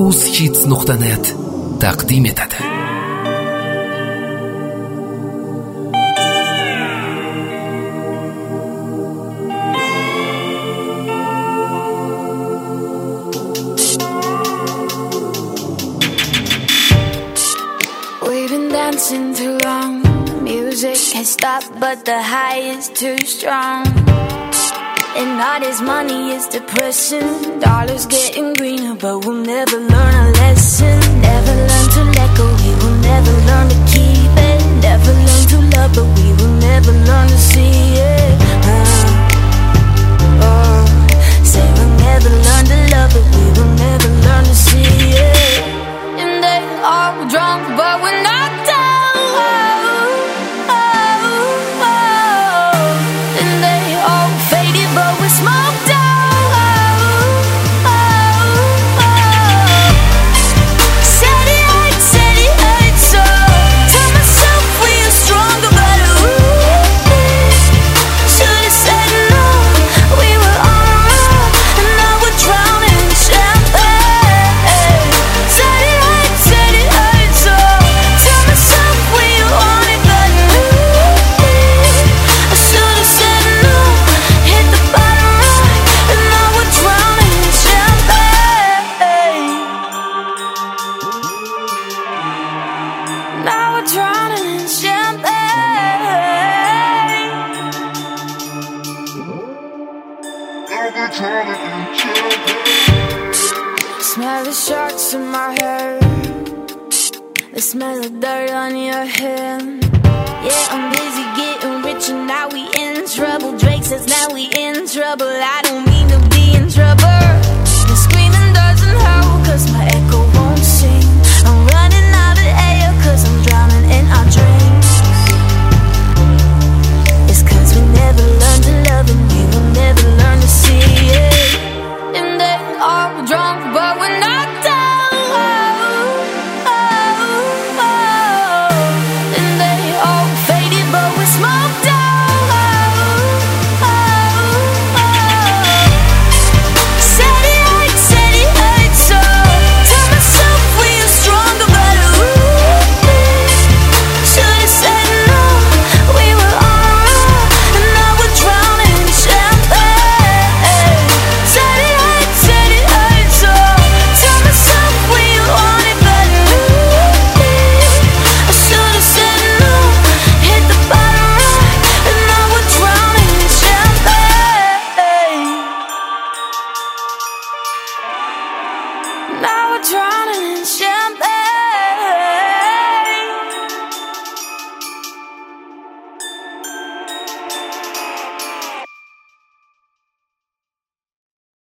uzhits.net taqdim etadi. We've been dancing too long. Music can't stop, but the high is too strong. And all this money is depressing. Dollars getting greener, but we'll never learn a lesson. Never learn to let go, we will never learn to keep it. Never learn to love, but we will never learn to see it. Say we'll never learn to love, but we will never learn to see it. And they all drunk, but we're not down. And they all faded, but we're smoked out. Said it hurts so. Tell myself we are stronger, but should've said no. We were on a run, and now we're drowning in champagne. Said it hurts so. Tell myself we want it, but I should've said no. Hit the bottom right, and now we're drowning in champagne. Now we're drowning in champagne. Smell the sharks in my hair. The smell of dirt on your hand. Yeah, I'm busy getting rich and now we in trouble. Drake says now we in trouble. I don't mean to be in trouble. And screaming doesn't help, cause my echo won't sing. I'm running out of air, cause I'm drowning in our dreams. It's cause we never learned to love, and we will never learn to see it. And they're all drunk, but we're not down. And they all faded, but we're smoked out. Said it hurts so. Tell myself we are stronger, but should've said no. We were on a run, and now we're drowning in champagne. Said it hurts so. Tell myself we want it, but I should've said no. Hit the bottom right, and now we're drowning in champagne. Now we're drowning.